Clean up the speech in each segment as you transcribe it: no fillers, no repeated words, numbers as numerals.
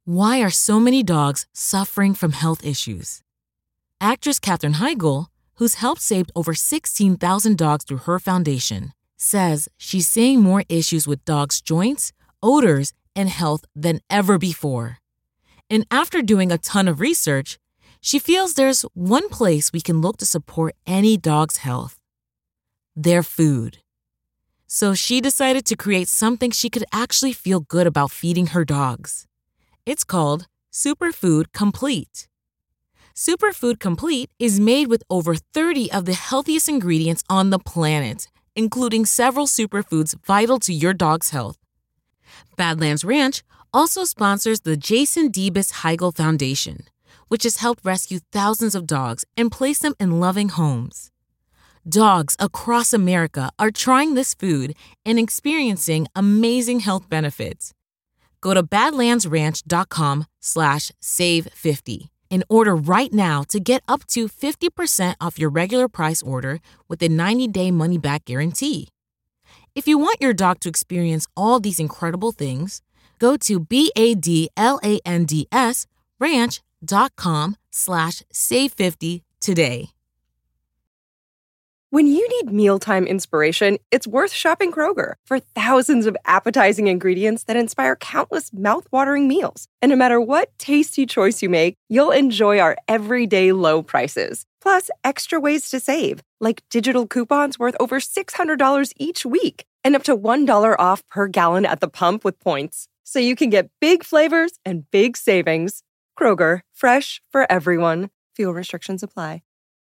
Why are so many dogs suffering from health issues? Actress Katherine Heigl, who's helped save over 16,000 dogs through her foundation, says she's seeing more issues with dogs' joints, odors, and health than ever before. And after doing a ton of research, she feels there's one place we can look to support any dog's health: their food. So she decided to create something she could actually feel good about feeding her dogs. It's called Superfood Complete. Superfood Complete is made with over 30 of the healthiest ingredients on the planet, including several superfoods vital to your dog's health. Badlands Ranch also sponsors the Jason Debus Heigl Foundation, which has helped rescue thousands of dogs and place them in loving homes. Dogs across America are trying this food and experiencing amazing health benefits. Go to badlandsranch.com/save50 and order right now to get up to 50% off your regular price order with a 90-day money-back guarantee. If you want your dog to experience all these incredible things, go to badlandsranch.com/save50 today. When you need mealtime inspiration, it's worth shopping Kroger for thousands of appetizing ingredients that inspire countless mouth-watering meals. And no matter what tasty choice you make, you'll enjoy our everyday low prices. Plus, extra ways to save, like digital coupons worth over $600 each week and up to $1 off per gallon at the pump with points. So you can get big flavors and big savings. Kroger, fresh for everyone. Fuel restrictions apply.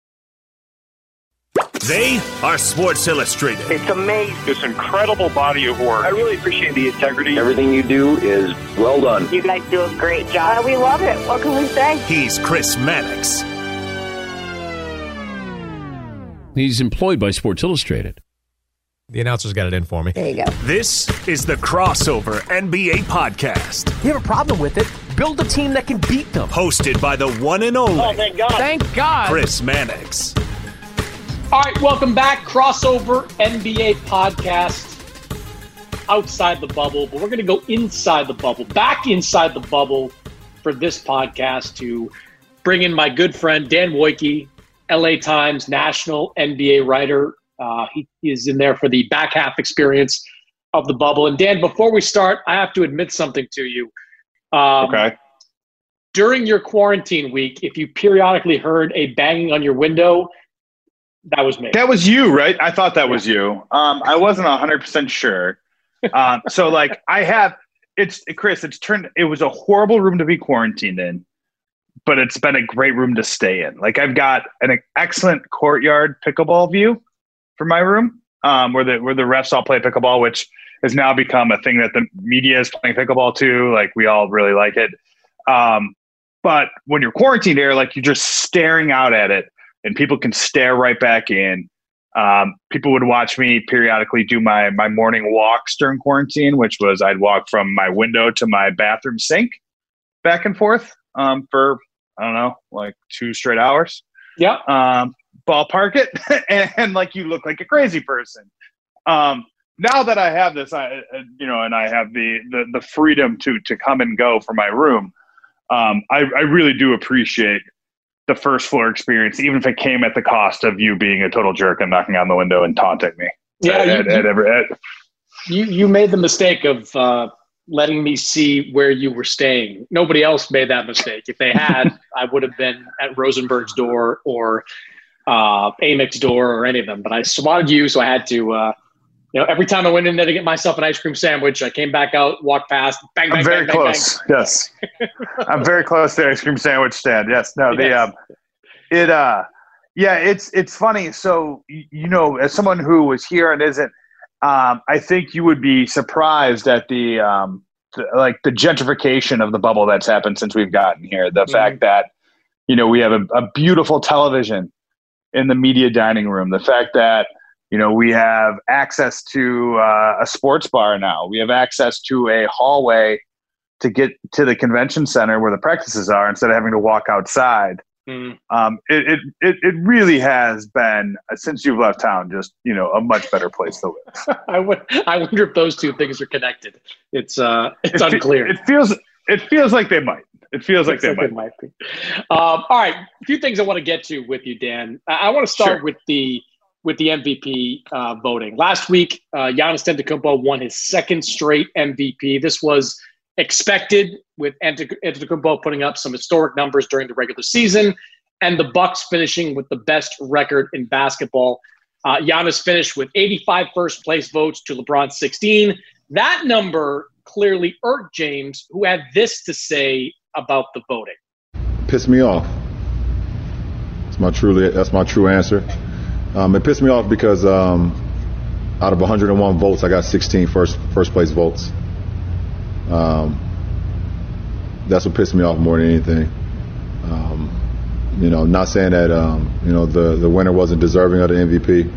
They are Sports Illustrated. It's amazing. This incredible body of work. I really appreciate the integrity. Everything you do is well done. You guys do a great job. We love it. What can we say? He's Chris Mannix. He's employed by Sports Illustrated. The announcer's got it in for me. There you go. This is the Crossover NBA Podcast. You have a problem with it? Build a team that can beat them. Hosted by the one and only. Oh, thank God. Thank God. Chris Mannix. All right, welcome back. Crossover NBA Podcast. Outside the bubble, but we're going to go inside the bubble, back inside the bubble for this podcast to bring in my good friend Dan Wojcicki, LA Times national NBA writer. He is in there for the back half experience of the bubble. And Dan, before we start, I have to admit something to you. Okay. During your quarantine week, if you periodically heard a banging on your window, that was me. That was you, right? I thought that was you. I wasn't 100% sure. So like Chris, it was a horrible room to be quarantined in, but it's been a great room to stay in. Like I've got an excellent courtyard pickleball view for my room, where the refs all play pickleball, which has now become a thing that the media is playing pickleball too. Like we all really like it. But when you're quarantined there, like you're just staring out at it and people can stare right back in. People would watch me periodically do my morning walks during quarantine, which was I'd walk from my window to my bathroom sink back and forth for, I don't know, like 2 straight hours. Yeah. Ballpark it. and like you look like a crazy person. Now that I have this, and I have the freedom to come and go from my room, I really do appreciate the first floor experience, even if it came at the cost of you being a total jerk and knocking on the window and taunting me. Yeah, you made the mistake of letting me see where you were staying. Nobody else made that mistake. If they had, I would have been at Rosenberg's door or Amic's door or any of them. But I swatted you, so I had to. Every time I went in there to get myself an ice cream sandwich, I came back out, walked past, bang, bang, I'm very bang, close. Bang, bang. Yes. I'm very close to the ice cream sandwich stand. Yes. No, Yes. It's funny. So, as someone who was here and isn't, I think you would be surprised at the gentrification of the bubble that's happened since we've gotten here. The fact that, we have a beautiful television in the media dining room. The fact that, we have access to a sports bar now. We have access to a hallway to get to the convention center where the practices are instead of having to walk outside. It really has been, since you've left town, just, a much better place to live. I wonder if those two things are connected. It's unclear. It feels It feels like they might. It feels like they might be. All right, a few things I want to get to with you, Dan. I want to start with the MVP voting. Last week, Giannis Antetokounmpo won his second straight MVP. This was expected, with Antetokounmpo putting up some historic numbers during the regular season, and the Bucks finishing with the best record in basketball. Giannis finished with 85 first-place votes to LeBron's 16. That number clearly irked James, who had this to say about the voting. Pissed me off. That's my true answer. It pissed me off because out of 101 votes, I got 16 first-place votes. That's what pissed me off more than anything. Not saying that the winner wasn't deserving of the MVP,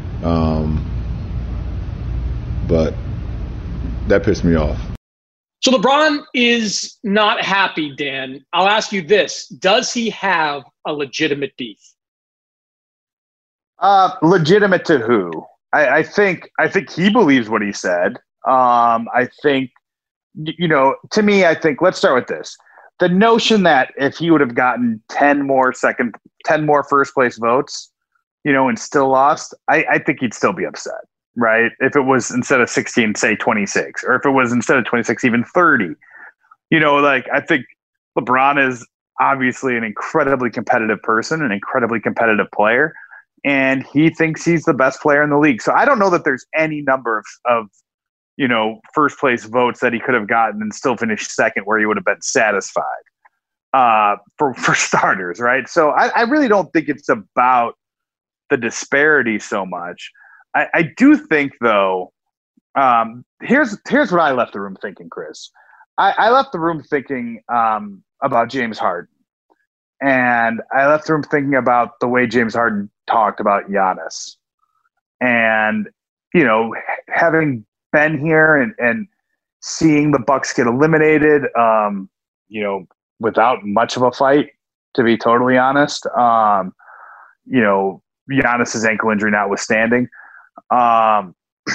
but that pissed me off. So LeBron is not happy, Dan. I'll ask you this: does he have a legitimate beef? Legitimate to who? I think he believes what he said. I think, to me, I think, let's start with this. The notion that if he would have gotten 10 more first place votes, and still lost, I think he'd still be upset, right? If it was instead of 16, say 26, or if it was instead of 26, even 30, I think LeBron is obviously an incredibly competitive person, an incredibly competitive player, and he thinks he's the best player in the league. So I don't know that there's any number of first place votes that he could have gotten and still finished second where he would have been satisfied for starters, right? So I really don't think it's about the disparity so much. I do think, though, here's what I left the room thinking, Chris. I left the room thinking about James Harden. And I left the room thinking about the way James Harden talked about Giannis. And, having been here and seeing the Bucks get eliminated, without much of a fight, to be totally honest, Giannis's ankle injury notwithstanding, I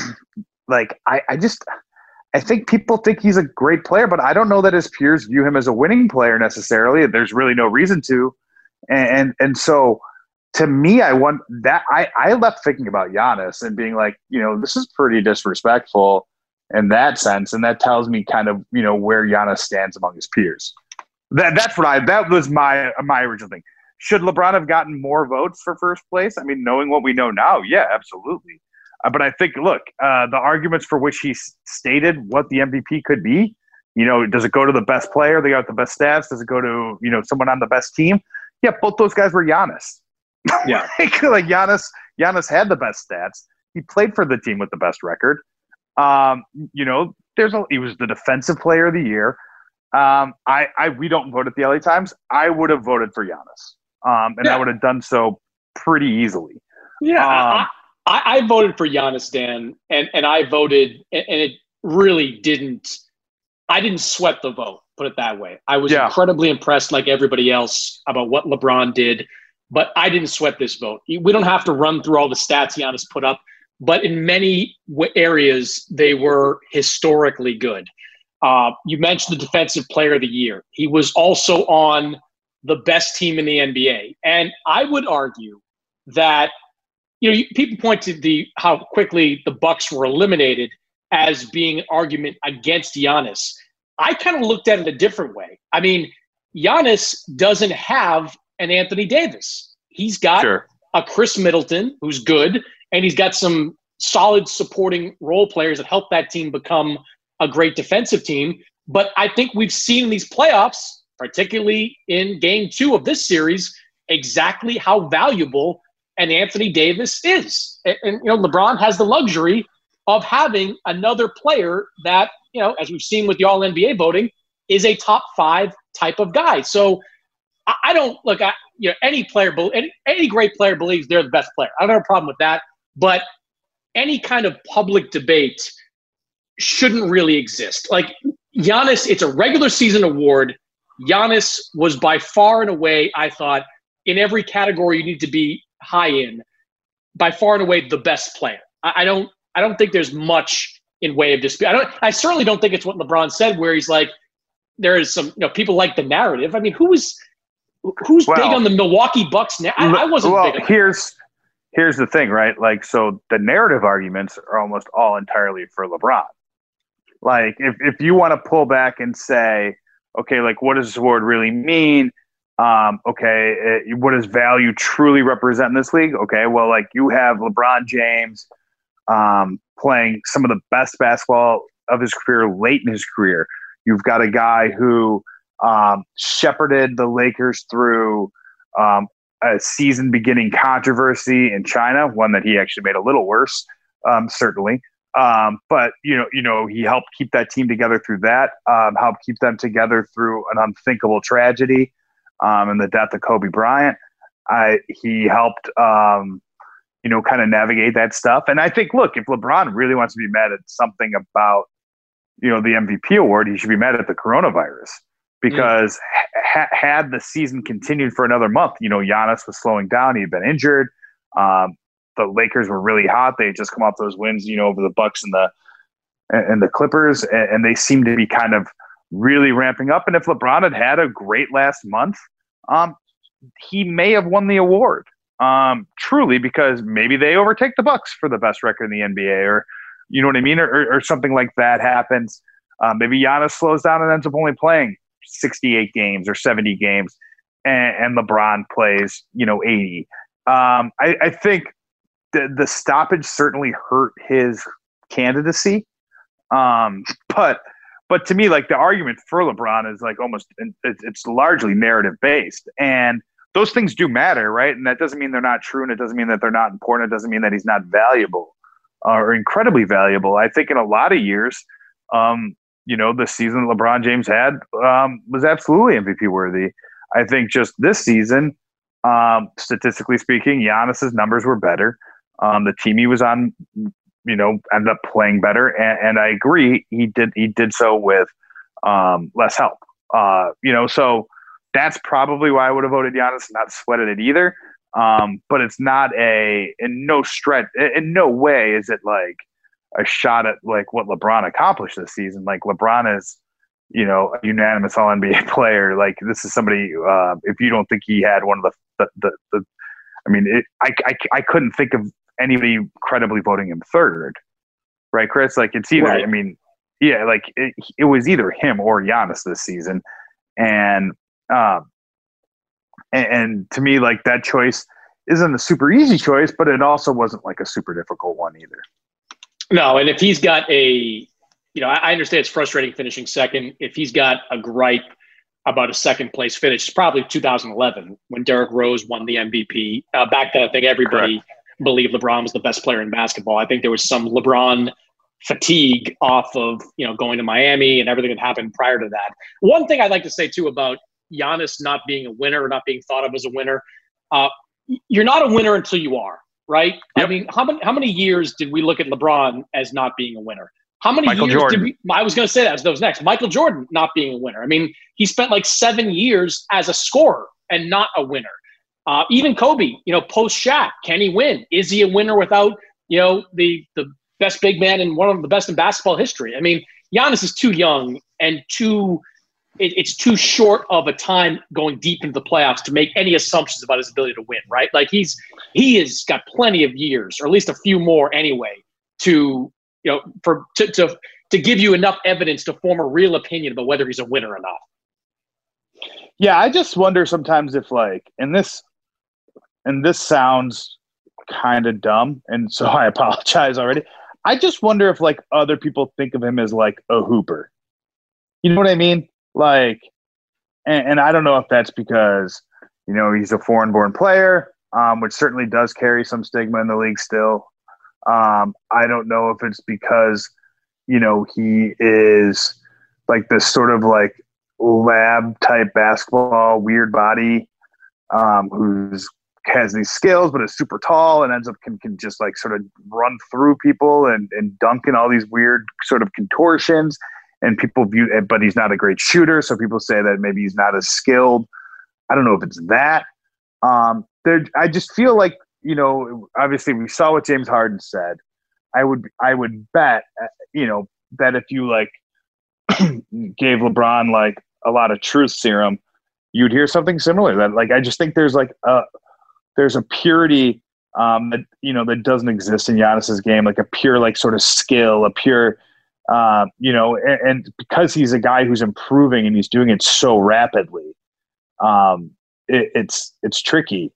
think people think he's a great player, but I don't know that his peers view him as a winning player necessarily. There's really no reason to. And so to me, I left thinking about Giannis and being like, this is pretty disrespectful in that sense. And that tells me kind of, where Giannis stands among his peers. That was my original thing. Should LeBron have gotten more votes for first place? I mean, knowing what we know now, yeah, absolutely. But I think, look, the arguments for which he stated what the MVP could be, does it go to the best player? They got the best stats. Does it go to, someone on the best team? Yeah, both those guys were Giannis. Yeah. like Giannis had the best stats. He played for the team with the best record. He was the defensive player of the year. We don't vote at the LA Times. I would have voted for Giannis. And I would have done so pretty easily. Yeah. I voted for Giannis, Dan, and I voted, and it really I didn't sweat the vote, put it that way. I was incredibly impressed, like everybody else, about what LeBron did, but I didn't sweat this vote. We don't have to run through all the stats Giannis put up, but in many areas, they were historically good. You mentioned the Defensive Player of the Year. He was also on the best team in the NBA. And I would argue that, people point to how quickly the Bucks were eliminated as being an argument against Giannis. I kind of looked at it a different way. I mean, Giannis doesn't have an Anthony Davis. He's got a Chris Middleton, who's good, and he's got some solid supporting role players that help that team become a great defensive team. But I think we've seen in these playoffs, particularly in Game 2 of this series, exactly how valuable an Anthony Davis is. And LeBron has the luxury of having another player that, as we've seen with the All-NBA voting, is a top 5 type of guy. So I don't look at, any great player believes they're the best player. I don't have a problem with that. But any kind of public debate shouldn't really exist. Like Giannis, it's a regular season award. Giannis was by far and away, I thought, in every category you need to be high in, by far and away the best player. I don't think there's much in way of dispute. I certainly don't think it's what LeBron said, where he's like, there is some, people like the narrative. I mean, who's big on the Milwaukee Bucks now? I wasn't big on that. Here's the thing, right? Like, so the narrative arguments are almost all entirely for LeBron. Like, if you want to pull back and say, okay, like, what does this award really mean? What does value truly represent in this league? Okay, well, like, you have LeBron James playing some of the best basketball of his career late in his career. You've got a guy who shepherded the Lakers through a season-beginning controversy in China, one that he actually made a little worse, certainly. But he helped keep that team together through that. Helped keep them together through an unthinkable tragedy, and the death of Kobe Bryant. He helped, kind of navigate that stuff. And I think, look, if LeBron really wants to be mad at something about, the MVP award, he should be mad at the coronavirus. Because had the season continued for another month, Giannis was slowing down. He had been injured. The Lakers were really hot. They had just come off those wins, over the Bucks and the Clippers, and they seemed to be kind of really ramping up. And if LeBron had a great last month, he may have won the award. Truly, because maybe they overtake the Bucks for the best record in the NBA, or you know what I mean, or something like that happens. Maybe Giannis slows down and ends up only playing 68 games or 70 games, and LeBron plays, 80. I think the stoppage certainly hurt his candidacy. But to me, like, the argument for LeBron is like it's largely narrative based, and those things do matter, right? And that doesn't mean they're not true, and it doesn't mean that they're not important. It doesn't mean that he's not valuable or incredibly valuable. I think in a lot of years, the season that LeBron James had was absolutely MVP worthy. I think just this season, statistically speaking, Giannis's numbers were better. The team he was on, ended up playing better, and I agree he did so with less help. So that's probably why I would have voted Giannis, not sweated it either. But it's not in no way is it like a shot at like what LeBron accomplished this season. Like, LeBron is, a unanimous All NBA player. Like, this is somebody. If you don't think he had one of I couldn't think of anybody credibly voting him third, right, Chris? Like, it's either. Right. I mean, yeah, like it was either him or Giannis this season, and to me, like, that choice isn't a super easy choice, but it also wasn't like a super difficult one either. No, and if he's got I understand it's frustrating finishing second. If he's got a gripe about a second place finish, it's probably 2011 when Derrick Rose won the MVP. Back then, I think everybody believed LeBron was the best player in basketball. I think there was some LeBron fatigue off of, going to Miami and everything that happened prior to that. One thing I'd like to say too about Giannis not being a winner, or not being thought of as a winner, you're not a winner until you are. Right? Yep. I mean, how many years did we look at LeBron as not being a winner? How many years Jordan. did we – I was going to say that was next. Michael Jordan not being a winner. I mean, he spent like 7 years as a scorer and not a winner. Even Kobe, post Shaq, can he win? Is he a winner without, the best big man and one of the best in basketball history? I mean, Giannis is too young and it's too short of a time going deep into the playoffs to make any assumptions about his ability to win, right? Like, he has got plenty of years, or at least a few more anyway, to give you enough evidence to form a real opinion about whether he's a winner or not. Yeah, I just wonder sometimes if, like, and this sounds kind of dumb, and so I apologize already. I just wonder if, like, other people think of him as like a hooper. You know what I mean? Like, and I don't know if that's because, he's a foreign-born player, which certainly does carry some stigma in the league still. I don't know if it's because, he is like this sort of like lab-type basketball, weird body, who's has these skills but is super tall and ends up can just like sort of run through people and dunk in all these weird sort of contortions. And people view it, but he's not a great shooter. So people say that maybe he's not as skilled. I don't know if it's that. I just feel like, obviously we saw what James Harden said. I would bet, that if you like gave LeBron like a lot of truth serum, you'd hear something similar. That like I just think there's a purity that that doesn't exist in Giannis's game, like a pure like sort of skill, a pure and because he's a guy who's improving and he's doing it so rapidly, it's tricky.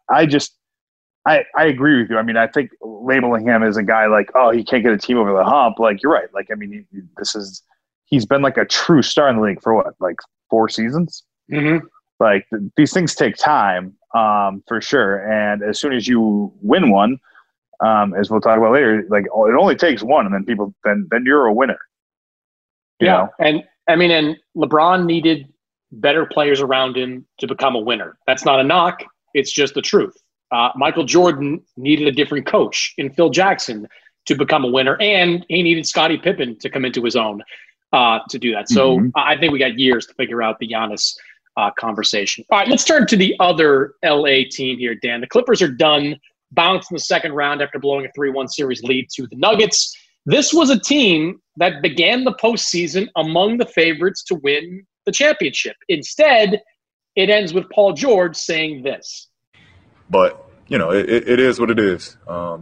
I agree with you. I mean, I think labeling him as a guy like, oh, he can't get a team over the hump. Like, you're right. Like, I mean, he's been like a true star in the league for what, like 4 seasons? Mm-hmm. Like these things take time, for sure. And as soon as you win one, as we'll talk about later, like it only takes one, and then you're a winner. You know? And I mean, and LeBron needed better players around him to become a winner. That's not a knock. It's just the truth. Michael Jordan needed a different coach in Phil Jackson to become a winner, and he needed Scottie Pippen to come into his own to do that. So I think we got years to figure out the Giannis conversation. All right, let's turn to the other LA team here, Dan. The Clippers are done, bounced in the second round after blowing a 3-1 series lead to the Nuggets. This was a team that began the postseason among the favorites to win the championship. Instead, it ends with Paul George saying this. But, it is what it is.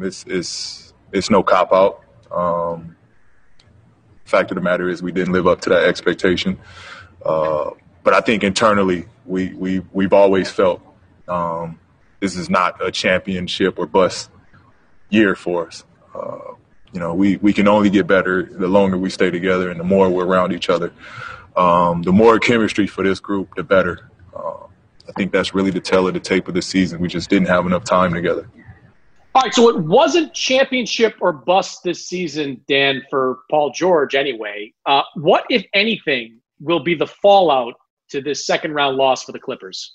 It's no cop-out. Fact of the matter is we didn't live up to that expectation. But I think internally we've always felt this is not a championship or bust year for us. We can only get better the longer we stay together and the more we're around each other. The more chemistry for this group, the better. I think that's really the tale of the tape of the season. We just didn't have enough time together. All right, so it wasn't championship or bust this season, Dan, for Paul George anyway. What, if anything, will be the fallout to this second-round loss for the Clippers?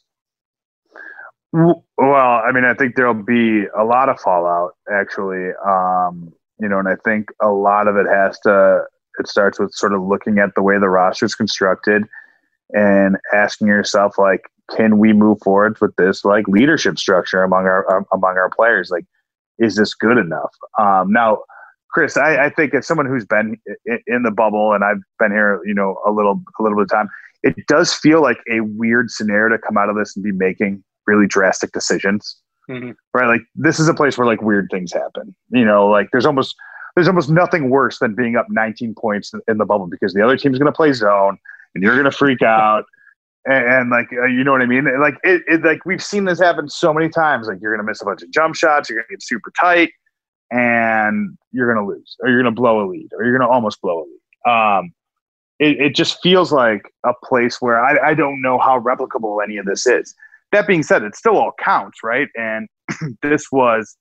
Well, I mean, I think there'll be a lot of fallout, actually. And I think a lot of it starts with sort of looking at the way the roster is constructed and asking yourself, like, can we move forward with this, like, leadership structure among our players? Like, is this good enough? Now, Chris, I think as someone who's been in the bubble and I've been here, a little bit of time, it does feel like a weird scenario to come out of this and be making really drastic decisions, right? Like this is a place where like weird things happen, like there's almost nothing worse than being up 19 points in the bubble because the other team's going to play zone and you're going to freak out. And like, you know what I mean? Like it like we've seen this happen so many times. Like you're going to miss a bunch of jump shots. You're going to get super tight and you're going to lose, or you're going to blow a lead, or you're going to almost blow a lead. It just feels like a place where I don't know how replicable any of this is. That being said, it still all counts, right? And this was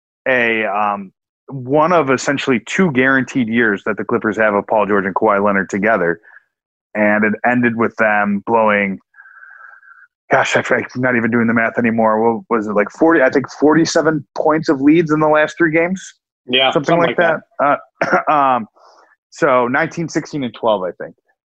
one of essentially 2 guaranteed years that the Clippers have of Paul George and Kawhi Leonard together. And it ended with them blowing, gosh, I'm not even doing the math anymore. What was it, like 40? I think 47 points of leads in the last 3 games. Yeah, something like that. So 19, 16, and 12, I think.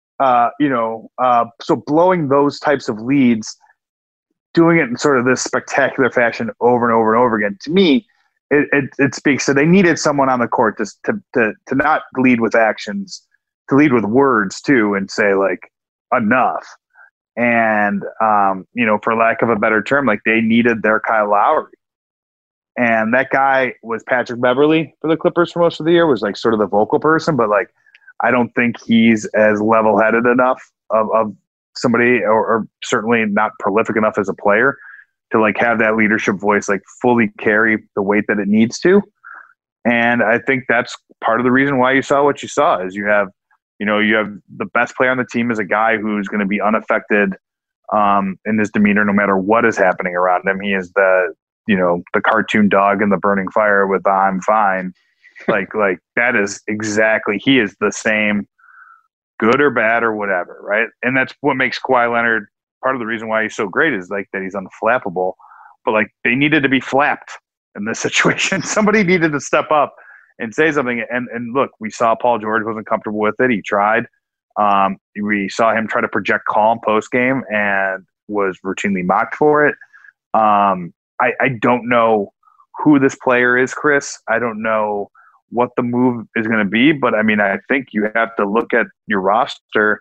So blowing those types of leads, doing it in sort of this spectacular fashion over and over and over again, to me, it speaks. So they needed someone on the court to not lead with actions, to lead with words too, and say like enough. And for lack of a better term, like they needed their Kyle Lowry. And that guy was Patrick Beverley for the Clippers for most of the year, was like sort of the vocal person, but like I don't think he's as level-headed enough of somebody, or certainly not prolific enough as a player to like have that leadership voice like fully carry the weight that it needs to. And I think that's part of the reason why you saw what you saw is you have the best player on the team is a guy who's going to be unaffected in his demeanor no matter what is happening around him. He is the cartoon dog in the burning fire with the I'm fine. Like that is exactly, he is the same, good or bad or whatever, right? And that's what makes Kawhi Leonard, part of the reason why he's so great is like that he's unflappable. But like they needed to be flapped in this situation. Somebody needed to step up and say something. And look, we saw Paul George wasn't comfortable with it. He tried. We saw him try to project calm post game and was routinely mocked for it. I don't know who this player is, Chris. I don't know what the move is going to be, but I mean, I think you have to look at your roster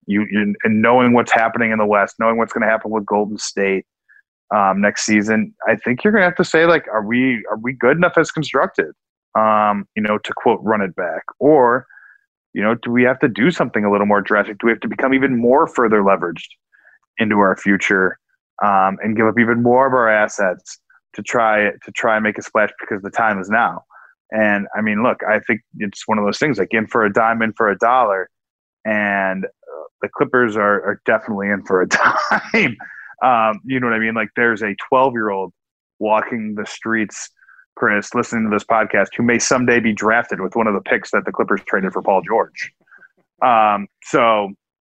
and knowing what's happening in the West, knowing what's going to happen with Golden State next season, I think you're going to have to say, like, are we good enough as constructed, to quote, run it back? Or, do we have to do something a little more drastic? Do we have to become even more further leveraged into our future and give up even more of our assets to try and make a splash because the time is now? And I mean, look, I think it's one of those things, like in for a dime, in for a dollar, and the Clippers are definitely in for a dime. You know what I mean? Like, there's a 12-year-old walking the streets, Chris, listening to this podcast, who may someday be drafted with one of the picks that the Clippers traded for Paul George. So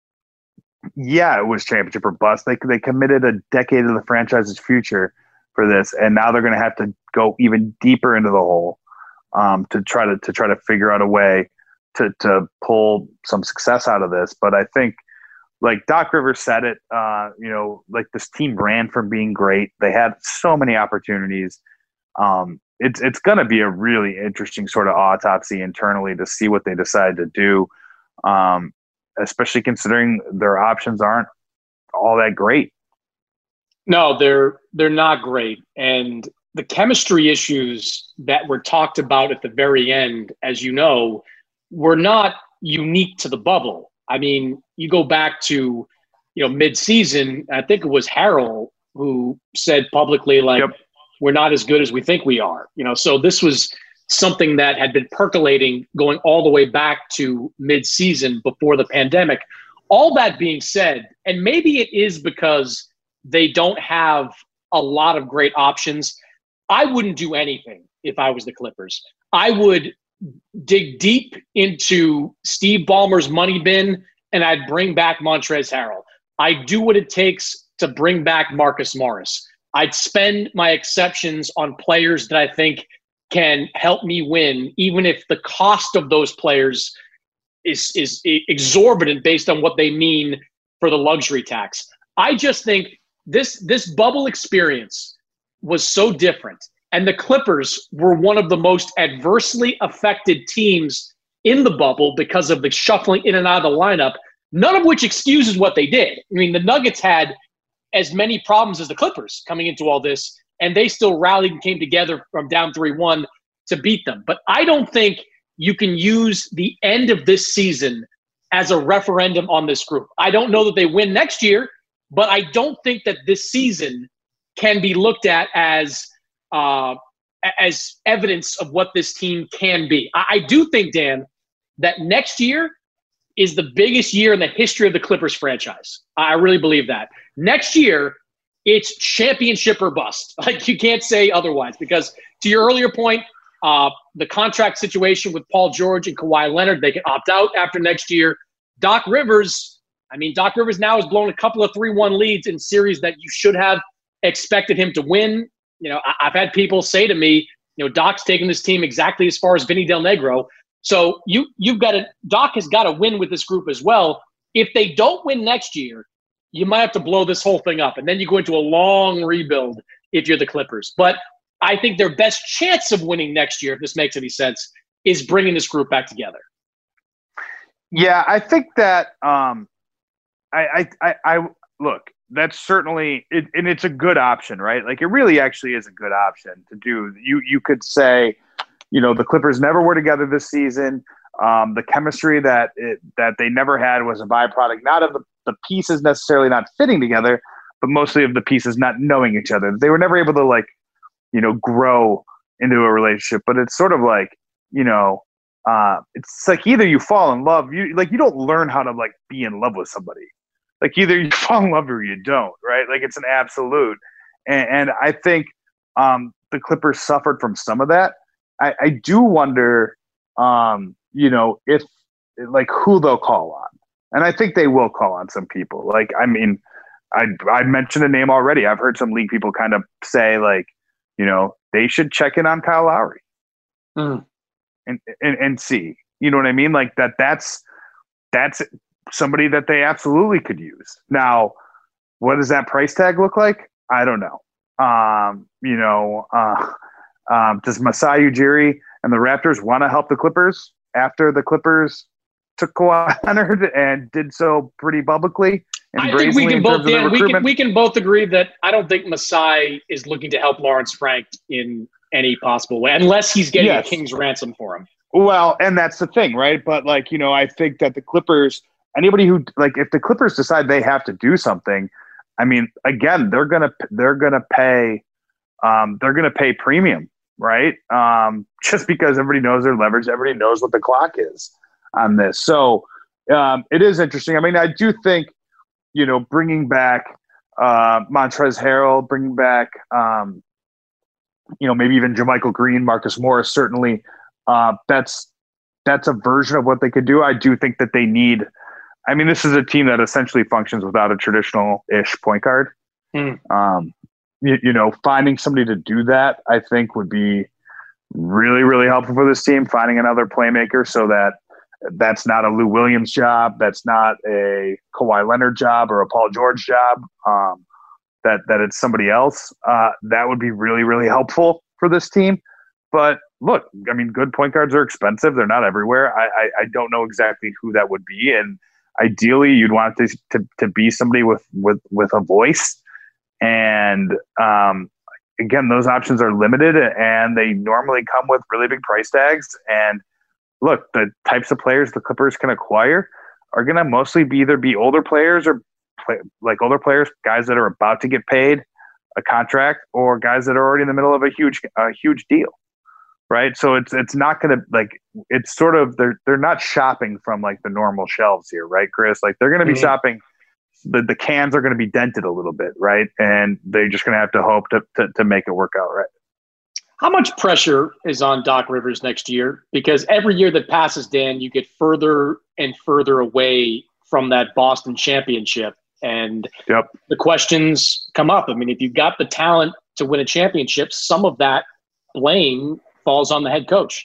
yeah, it was championship or bust. They committed a decade of the franchise's future for this, and now they're going to have to go even deeper into the hole to try to figure out a way to pull some success out of this. But I think, like Doc Rivers said it, like, this team ran from being great. They had so many opportunities. It's going to be a really interesting sort of autopsy internally to see what they decide to do, especially considering their options aren't all that great. No, they're not great. And the chemistry issues that were talked about at the very end, as you know, were not unique to the bubble. I mean, you go back to, mid-season, I think it was Harrell who said publicly, like, yep, we're not as good as we think we are. So this was something that had been percolating going all the way back to mid-season before the pandemic. All that being said, and maybe it is because they don't have a lot of great options, I wouldn't do anything if I was the Clippers. I would dig deep into Steve Ballmer's money bin, and I'd bring back Montrezl Harrell. I'd do what it takes to bring back Marcus Morris. I'd spend my exceptions on players that I think can help me win, even if the cost of those players is exorbitant based on what they mean for the luxury tax. I just think this bubble experience was so different. And the Clippers were one of the most adversely affected teams in the bubble because of the shuffling in and out of the lineup, none of which excuses what they did. I mean, the Nuggets had as many problems as the Clippers coming into all this, and they still rallied and came together from down 3-1 to beat them. But I don't think you can use the end of this season as a referendum on this group. I don't know that they win next year, but I don't think that this season can be looked at as evidence of what this team can be. I do think, Dan, that next year is the biggest year in the history of the Clippers franchise. I really believe that. Next year, it's championship or bust. Like, you can't say otherwise, because to your earlier point, the contract situation with Paul George and Kawhi Leonard, they can opt out after next year. Doc Rivers now has blown a couple of 3-1 leads in series that you should have expected him to win. I've had people say to me, Doc's taking this team exactly as far as Vinny Del Negro. So Doc has got to win with this group as well. If they don't win next year, you might have to blow this whole thing up, and then you go into a long rebuild if you're the Clippers. But I think their best chance of winning next year, if this makes any sense, is bringing this group back together. Yeah, I think that I look, that's certainly it, and it's a good option, right? Like, it really actually is a good option to do. You could say, the Clippers never were together this season. The chemistry that they never had was a byproduct, not of the pieces necessarily not fitting together, but mostly of the pieces not knowing each other. They were never able to, grow into a relationship. But it's sort of like, it's like either you fall in love, you don't learn how to be in love with somebody. Like, either you fall in love or you don't, right? Like, it's an absolute. And I think the Clippers suffered from some of that. I do wonder, if who they'll call on. And I think they will call on some people. I mentioned a name already. I've heard some league people kind of say, they should check in on Kyle Lowry and see, you know what I mean? Like, that's somebody that they absolutely could use. Now, what does that price tag look like? I don't know. Does Masai Ujiri and the Raptors want to help the Clippers after the Clippers took Kawhi Leonard and did so pretty publicly. And I think we can both, Dan, we can both agree that I don't think Masai is looking to help Lawrence Frank in any possible way, unless he's getting a king's ransom for him. Well, and that's the thing, right? But like, I think that the Clippers, anybody who if the Clippers decide they have to do something, I mean, again, they're gonna pay premium, right? Just because everybody knows their leverage, everybody knows what the clock is on this. So it is interesting. I mean, I do think, bringing back Montrezl Harrell, bringing back, maybe even JaMychal Green, Marcus Morris, certainly that's a version of what they could do. I do think that they need. I mean, this is a team that essentially functions without a traditional-ish point guard. Finding somebody to do that, I think, would be really, really helpful for this team. Finding another playmaker so that that's not a Lou Williams job, that's not a Kawhi Leonard job or a Paul George job, that it's somebody else. That would be really, really helpful for this team. But look, I mean, good point guards are expensive. They're not everywhere. I don't know exactly who that would be, and ideally, you'd want it to be somebody with a voice. And again, those options are limited, and they normally come with really big price tags. And look, the types of players the Clippers can acquire are going to mostly either be older players or older players, guys that are about to get paid a contract, or guys that are already in the middle of a huge deal. Right. So it's not going to it's sort of, they're not shopping from like the normal shelves here. Right, Chris? Like they're going to be shopping. The cans are going to be dented a little bit. Right. And they're just going to have to hope to make it work out. Right. How much pressure is on Doc Rivers next year? Because every year that passes, Dan, you get further and further away from that Boston championship. And the questions come up. I mean, if you've got the talent to win a championship, some of that blame falls on the head coach.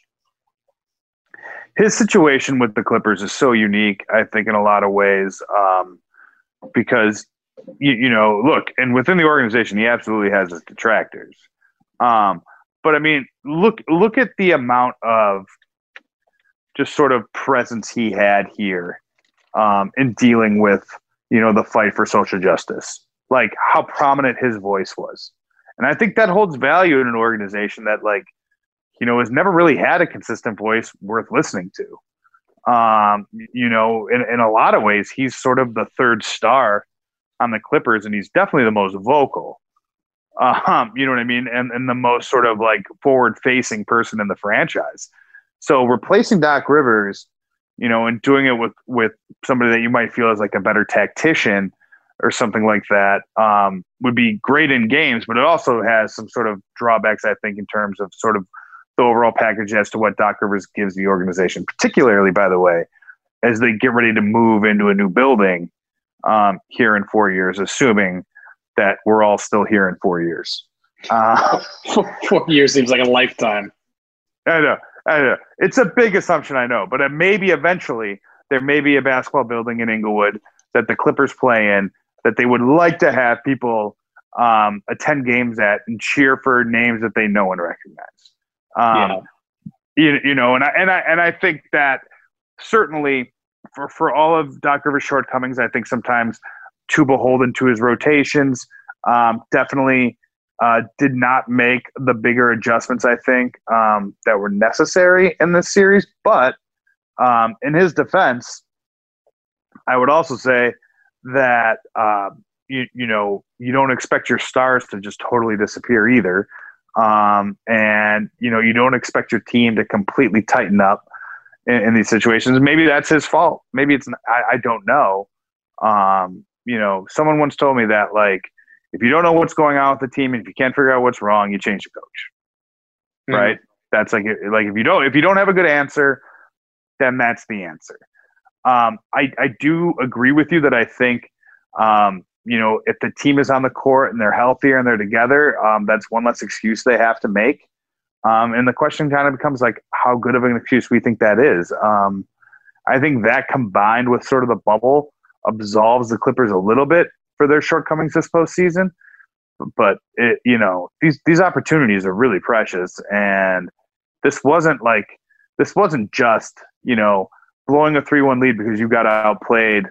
His situation with the Clippers is so unique, I think, in a lot of ways, because, look, and within the organization, he absolutely has his detractors. But I mean, look at the amount of just sort of presence he had here in dealing with, the fight for social justice, like how prominent his voice was. And I think that holds value in an organization that has never really had a consistent voice worth listening to. In a lot of ways, he's sort of the third star on the Clippers, and he's definitely the most vocal. You know what I mean? And the most sort of forward-facing person in the franchise. So replacing Doc Rivers, and doing it with somebody that you might feel is like a better tactician or something like that, would be great in games, but it also has some sort of drawbacks, I think, in terms of sort of the overall package as to what Doc Rivers gives the organization, particularly, by the way, as they get ready to move into a new building here in 4 years, assuming that we're all still here in 4 years. 4 years seems like a lifetime. I know. It's a big assumption, I know, but maybe eventually there may be a basketball building in Inglewood that the Clippers play in that they would like to have people attend games at and cheer for names that they know and recognize. And I think that certainly for all of Doc Rivers' shortcomings, I think sometimes too beholden to his rotations, definitely did not make the bigger adjustments, I think, that were necessary in this series. But in his defense, I would also say that, you don't expect your stars to just totally disappear either. And you don't expect your team to completely tighten up in these situations. Maybe that's his fault. Maybe it's, I don't know. Someone once told me that, if you don't know what's going on with the team and if you can't figure out what's wrong, you change the coach. Right. That's if you don't have a good answer, then that's the answer. I do agree with you that I think, if the team is on the court and they're healthier and they're together, that's one less excuse they have to make. And the question kind of becomes how good of an excuse we think that is. I think that combined with sort of the bubble absolves the Clippers a little bit for their shortcomings this postseason. But these opportunities are really precious. And this wasn't just, blowing a 3-1 lead because you got outplayed,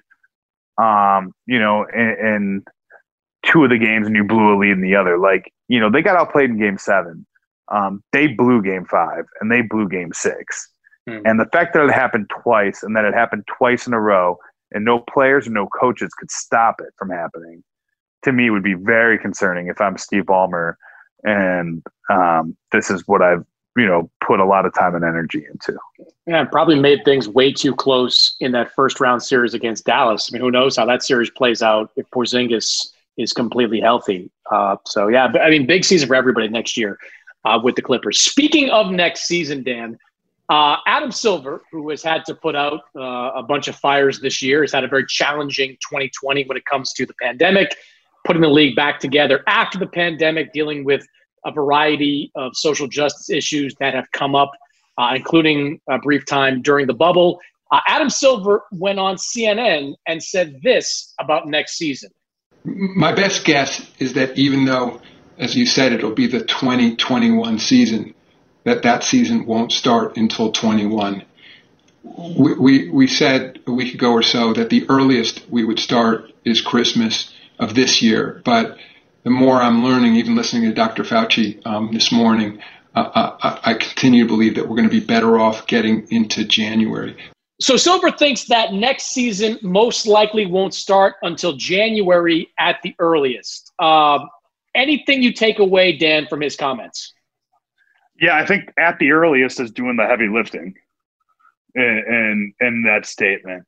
in 2 of the games and you blew a lead in the other. Like, they got outplayed in Game 7. They blew Game 5 and they blew Game 6. And the fact that it happened twice and that it happened twice in a row and no players and no coaches could stop it from happening, to me would be very concerning if I'm Steve Ballmer and this is what I've put a lot of time and energy into. Yeah, probably made things way too close in that first round series against Dallas. I mean, who knows how that series plays out if Porzingis is completely healthy. Big season for everybody next year with the Clippers. Speaking of next season, Dan, Adam Silver, who has had to put out a bunch of fires this year, has had a very challenging 2020 when it comes to the pandemic, putting the league back together after the pandemic, dealing with a variety of social justice issues that have come up, including a brief time during the bubble. Adam Silver went on CNN and said this about next season. My best guess is that even though, as you said, it'll be the 2021 season, that season won't start until 21. We said a week ago or so that the earliest we would start is Christmas of this year. But the more I'm learning, even listening to Dr. Fauci this morning, I continue to believe that we're going to be better off getting into January. So Silver thinks that next season most likely won't start until January at the earliest. Anything you take away, Dan, from his comments? Yeah, I think at the earliest is doing the heavy lifting in that statement.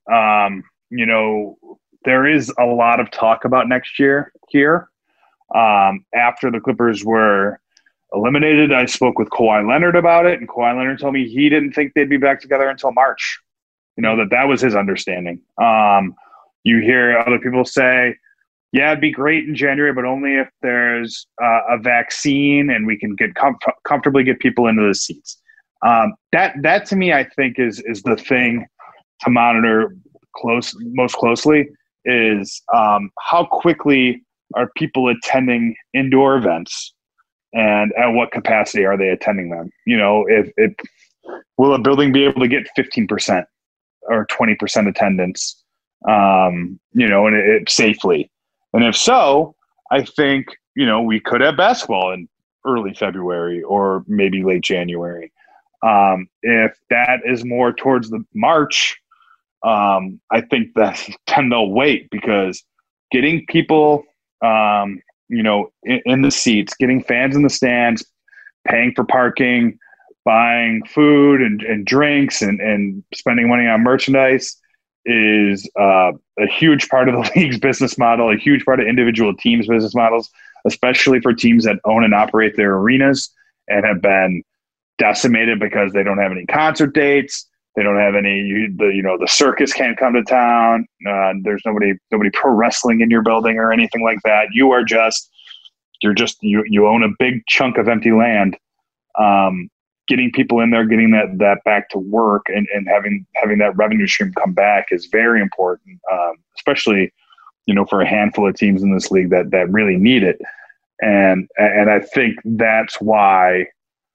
There is a lot of talk about next year here. After the Clippers were eliminated, I spoke with Kawhi Leonard about it, and Kawhi Leonard told me he didn't think they'd be back together until March. That was his understanding. You hear other people say, yeah, it'd be great in January, but only if there's a vaccine and we can get comfortably get people into the seats. That to me, I think is the thing to monitor most closely is how quickly are people attending indoor events and at what capacity are they attending them? If will a building be able to get 15% or 20% attendance, and it safely? And if so, I think, we could have basketball in early February or maybe late January. If that is more towards the March, I think that then they'll wait because getting people, in the seats, getting fans in the stands, paying for parking, buying food and drinks and spending money on merchandise is a huge part of the league's business model, a huge part of individual teams' business models, especially for teams that own and operate their arenas and have been decimated because they don't have any concert dates. They don't have any, the circus can't come to town. There's nobody pro wrestling in your building or anything like that. You own a big chunk of empty land. Getting people in there, getting that back to work and having that revenue stream come back is very important, especially, for a handful of teams in this league that really need it. And I think that's why,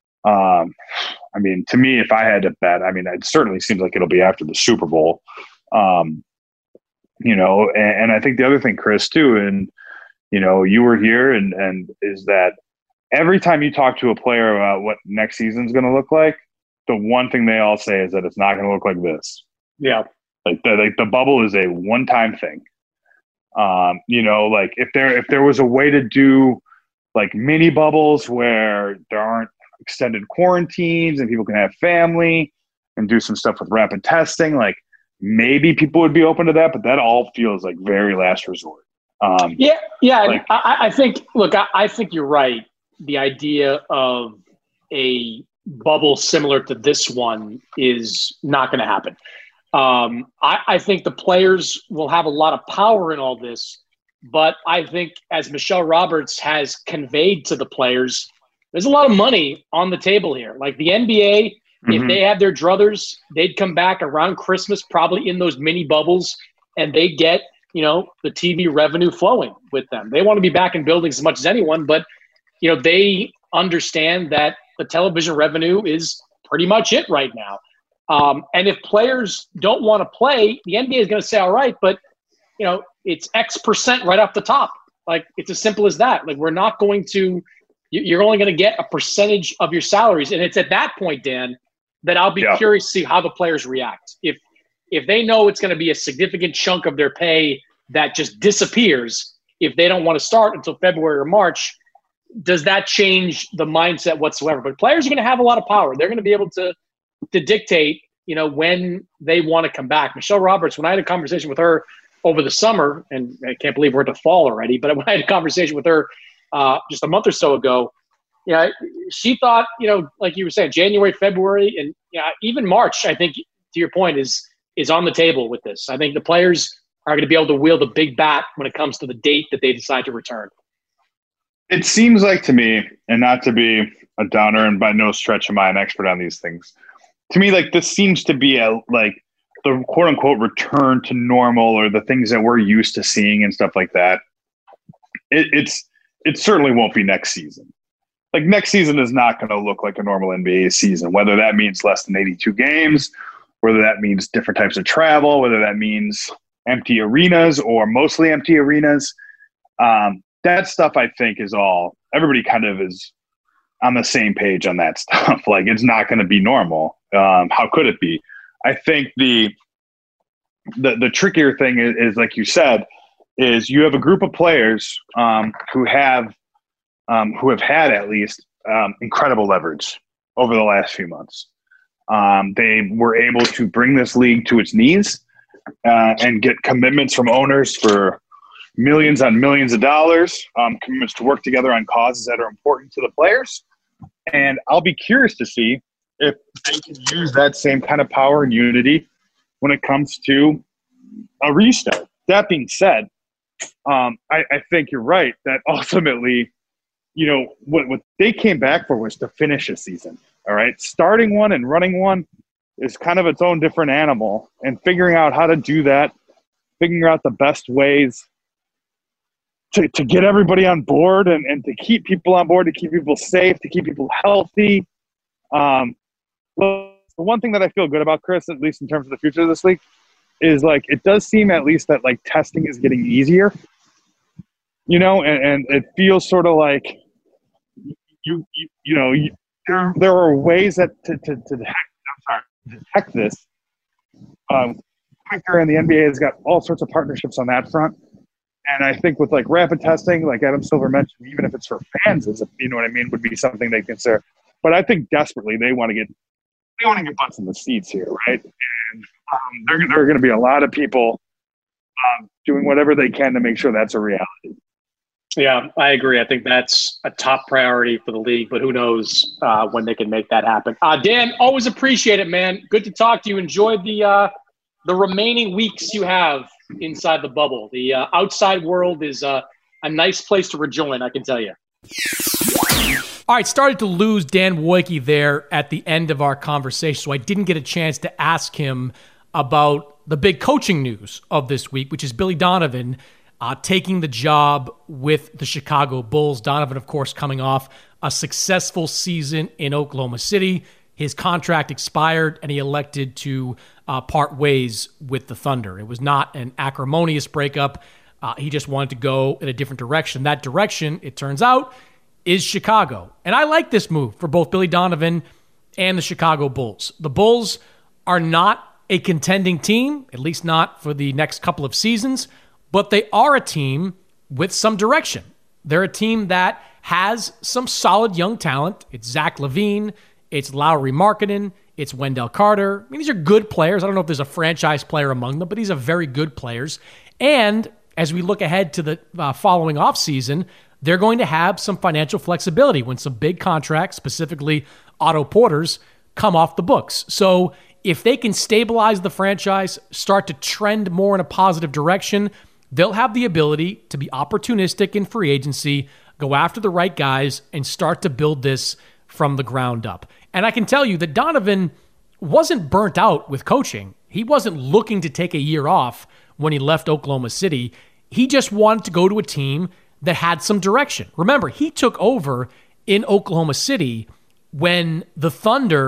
to me, if I had to bet, it certainly seems like it'll be after the Super Bowl, and I think the other thing, Chris, too, and, you were here and is that every time you talk to a player about what next season's going to look like, the one thing they all say is that it's not going to look like this. Yeah. Like the bubble is a one-time thing. If there was a way to do like mini bubbles where there aren't extended quarantines and people can have family and do some stuff with rapid testing, like maybe people would be open to that, but that all feels like very last resort. I think you're right. The idea of a bubble similar to this one is not going to happen. I think the players will have a lot of power in all this, but I think as Michelle Roberts has conveyed to the players, there's a lot of money on the table here. Like the NBA, if they had their druthers, they'd come back around Christmas, probably in those mini bubbles, and they get, the TV revenue flowing with them. They want to be back in buildings as much as anyone, but they understand that the television revenue is pretty much it right now. And if players don't want to play, the NBA is going to say, all right, but it's X percent right off the top. Like, it's as simple as that. Like, we're not going to, you're only going to get a percentage of your salaries. And it's at that point, Dan, that I'll be curious to see how the players react. If they know it's going to be a significant chunk of their pay that just disappears, if they don't want to start until February or March, does that change the mindset whatsoever? But players are going to have a lot of power. They're going to be able to dictate, when they want to come back. Michelle Roberts, when I had a conversation with her over the summer, and I can't believe we're at the fall already, but when I had a conversation with her just a month or so ago, she thought, like you were saying, January, February, and even March, I think, to your point, is on the table with this. I think the players are going to be able to wield a big bat when it comes to the date that they decide to return. It seems like to me, and not to be a downer, and by no stretch am I an expert on these things, to me, like, this seems to be the quote unquote return to normal, or the things that we're used to seeing and stuff like that. It certainly won't be next season. Like, next season is not going to look like a normal NBA season, whether that means less than 82 games, whether that means different types of travel, whether that means empty arenas or mostly empty arenas. That stuff, I think, is all, everybody kind of is on the same page on that stuff. Like, it's not going to be normal. How could it be? I think the trickier thing is, like you said, is you have a group of players who have had at least incredible leverage over the last few months. They were able to bring this league to its knees and get commitments from owners for millions on millions of dollars, commitments to work together on causes that are important to the players. And I'll be curious to see if they can use that same kind of power and unity when it comes to a restart. That being said, I think you're right that ultimately, what they came back for was to finish a season. All right. Starting one and running one is kind of its own different animal, and figuring out how to do that, figuring out the best ways to get everybody on board and to keep people on board, to keep people safe, to keep people healthy. Well, the one thing that I feel good about, Chris, at least in terms of the future of this league, is like, it does seem at least that like testing is getting easier, and it feels sort of like there are ways that to detect this quicker, and the NBA has got all sorts of partnerships on that front. And I think with like rapid testing, like Adam Silver mentioned, even if it's for fans, would be something they consider. But I think desperately they want to get butts in the seats here, right? And there are going to be a lot of people doing whatever they can to make sure that's a reality. Yeah, I agree. I think that's a top priority for the league, but who knows when they can make that happen. Dan, always appreciate it, man. Good to talk to you. Enjoy the remaining weeks you have inside the bubble. The outside world is a nice place to rejoin, I can tell you. All right, started to lose Dan Wojcicki there at the end of our conversation, so I didn't get a chance to ask him about the big coaching news of this week, which is Billy Donovan taking the job with the Chicago Bulls. Donovan, of course, coming off a successful season in Oklahoma City. His contract expired, and he elected to part ways with the Thunder. It was not an acrimonious breakup. He just wanted to go in a different direction. That direction, it turns out, is Chicago. And I like this move for both Billy Donovan and the Chicago Bulls. The Bulls are not a contending team, at least not for the next couple of seasons, but they are a team with some direction. They're a team that has some solid young talent. It's Zach LaVine, it's Lauri Markkanen, it's Wendell Carter. I mean, these are good players. I don't know if there's a franchise player among them, but these are very good players. And as we look ahead to the following offseason, they're going to have some financial flexibility when some big contracts, specifically Otto Porter's, come off the books. So if they can stabilize the franchise, start to trend more in a positive direction, they'll have the ability to be opportunistic in free agency, go after the right guys, and start to build this from the ground up. And I can tell you that Donovan wasn't burnt out with coaching. He wasn't looking to take a year off when he left Oklahoma City. He just wanted to go to a team that had some direction. Remember, he took over in Oklahoma City when the Thunder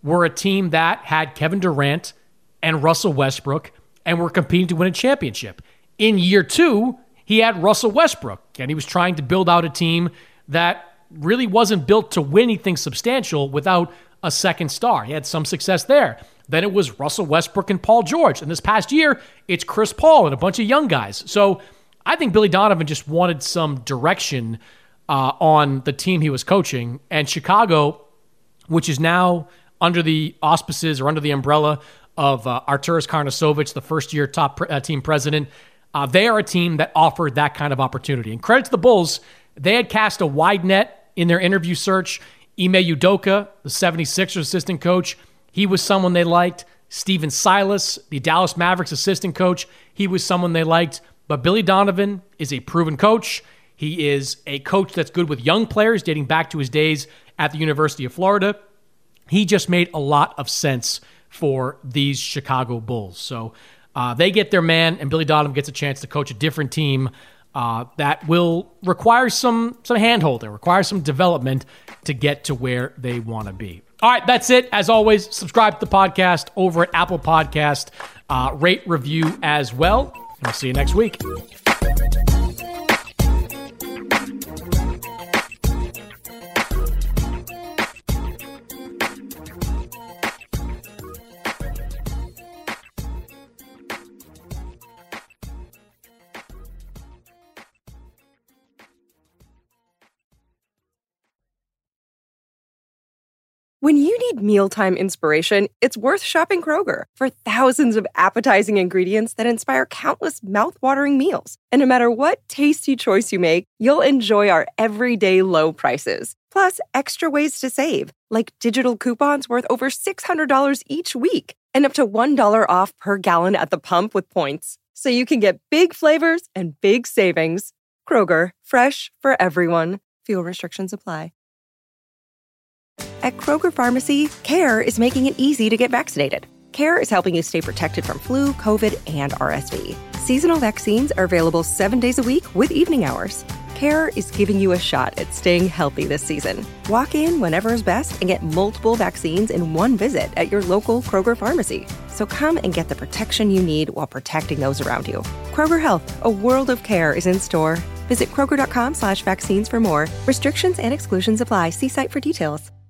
were a team that had Kevin Durant and Russell Westbrook and were competing to win a championship. In year 2, he had Russell Westbrook, and he was trying to build out a team that really wasn't built to win anything substantial without a second star. He had some success there. Then it was Russell Westbrook and Paul George. And this past year, it's Chris Paul and a bunch of young guys. So I think Billy Donovan just wanted some direction on the team he was coaching. And Chicago, which is now under the auspices or under the umbrella of Arturas Karnisovas, the first-year top team president, they are a team that offered that kind of opportunity. And credit to the Bulls, they had cast a wide net in their interview search. Ime Udoka, the 76ers assistant coach, he was someone they liked. Steven Silas, the Dallas Mavericks assistant coach, he was someone they liked. But Billy Donovan is a proven coach. He is a coach that's good with young players dating back to his days at the University of Florida. He just made a lot of sense for these Chicago Bulls. So they get their man, and Billy Donovan gets a chance to coach a different team that will require some hand-holding, require some development to get to where they want to be. All right, that's it. As always, subscribe to the podcast over at Apple Podcast. Rate, review as well. And we'll see you next week. When you need mealtime inspiration, it's worth shopping Kroger for thousands of appetizing ingredients that inspire countless mouth-watering meals. And no matter what tasty choice you make, you'll enjoy our everyday low prices. Plus, extra ways to save, like digital coupons worth over $600 each week and up to $1 off per gallon at the pump with points. So you can get big flavors and big savings. Kroger, fresh for everyone. Fuel restrictions apply. At Kroger Pharmacy, CARE is making it easy to get vaccinated. CARE is helping you stay protected from flu, COVID, and RSV. Seasonal vaccines are available 7 days a week with evening hours. CARE is giving you a shot at staying healthy this season. Walk in whenever is best and get multiple vaccines in one visit at your local Kroger Pharmacy. So come and get the protection you need while protecting those around you. Kroger Health, a world of care is in store. Visit Kroger.com/vaccines for more. Restrictions and exclusions apply. See site for details.